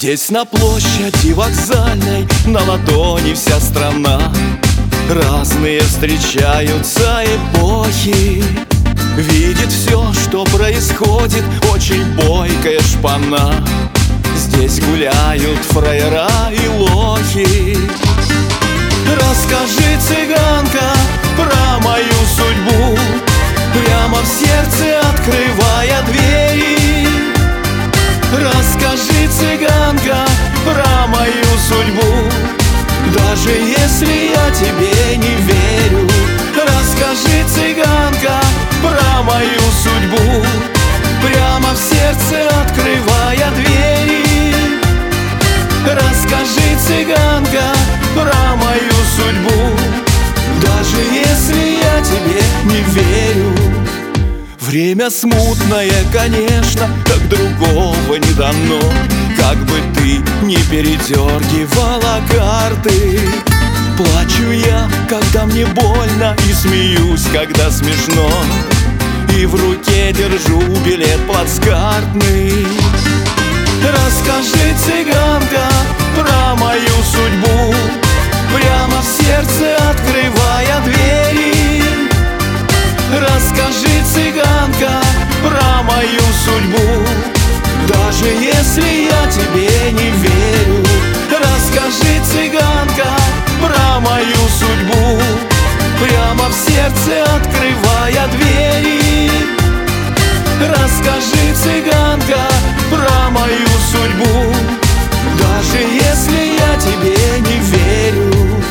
Здесь на площади вокзальной на ладони вся страна. Разные встречаются эпохи, видит все, что происходит, очень бойкая шпана. Здесь гуляют фраера и лохи. Расскажи, цыганка, про мою судьбу, прямо в сердце открывая двери. Расскажи, цыганка, про мою судьбу, даже если я тебе не верю. Расскажи, цыганка, про мою судьбу, прямо в сердце открывая двери. Расскажи, цыганка, про мою судьбу, даже если я тебе не верю. Время смутное, конечно, так другого не дано. Как бы ты ни передергивала карты, плачу я, когда мне больно, и смеюсь, когда смешно, и в руке держу билет плацкартный. Расскажи, цыганка, про мою судьбу, прямо в сердце открывая двери. Расскажи, цыганка, про мою судьбу, даже если я тебе не верю. Расскажи, цыганка, про мою судьбу, прямо в сердце открывая двери. Расскажи, цыганка, про мою судьбу, даже если я тебе не верю.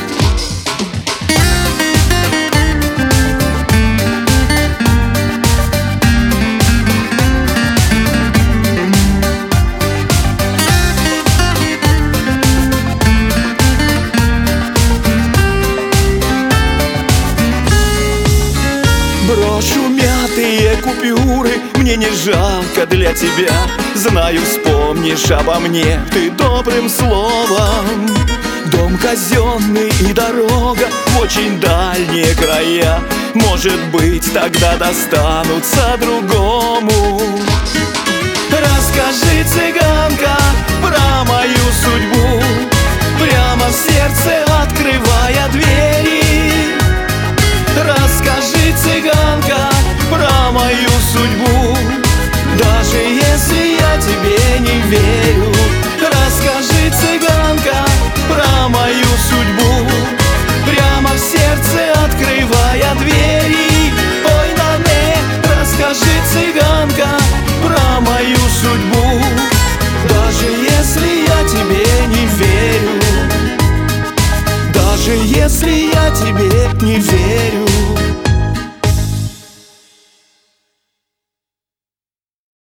Брошу мятые купюры, мне не жалко для тебя. Знаю, вспомнишь обо мне ты добрым словом. Дом казенный и дорога в очень дальние края, может быть, тогда достанутся другому. Расскажи, цыганка, про мою судьбу, прямо в сердце открывая двери. Расскажи, цыганка, про мою судьбу, даже если я тебе не верю. Расскажи, цыганка, про мою судьбу, прямо в сердце открывая двери. Ой, нане, расскажи, цыганка, про мою судьбу, даже если я тебе не верю. Даже если я тебе не верю.